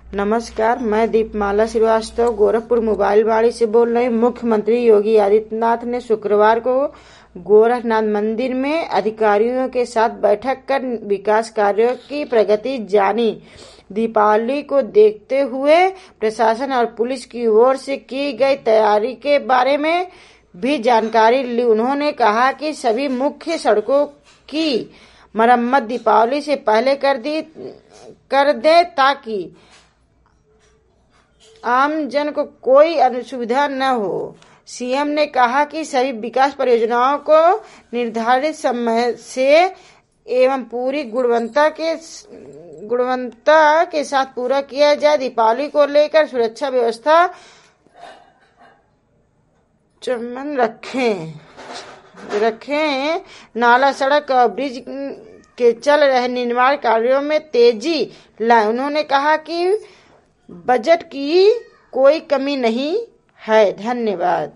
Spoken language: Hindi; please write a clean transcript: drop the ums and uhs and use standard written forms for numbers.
नमस्कार, मैं दीपमाला श्रीवास्तव गोरखपुर मोबाइल वाड़ी से बोल रही हूँ। मुख्यमंत्री योगी आदित्यनाथ ने शुक्रवार को गोरखनाथ मंदिर में अधिकारियों के साथ बैठक कर विकास कार्यों की प्रगति जानी। दीपावली को देखते हुए प्रशासन और पुलिस की ओर से की गई तैयारी के बारे में भी जानकारी ली। उन्होंने कहा कि सभी मुख्य सड़कों की मरम्मत दीपावली से पहले कर दे ताकि आम जन को कोई असुविधा न हो। सीएम ने कहा कि सभी विकास परियोजनाओं को निर्धारित समय से एवं पूरी गुणवत्ता के साथ पूरा किया जाए। दीपावली को लेकर सुरक्षा व्यवस्था चमन रखें। नाला, सड़क और ब्रिज के चल रहे निर्माण कार्यों में तेजी लाए। उन्होंने कहा कि बजट की कोई कमी नहीं है। धन्यवाद।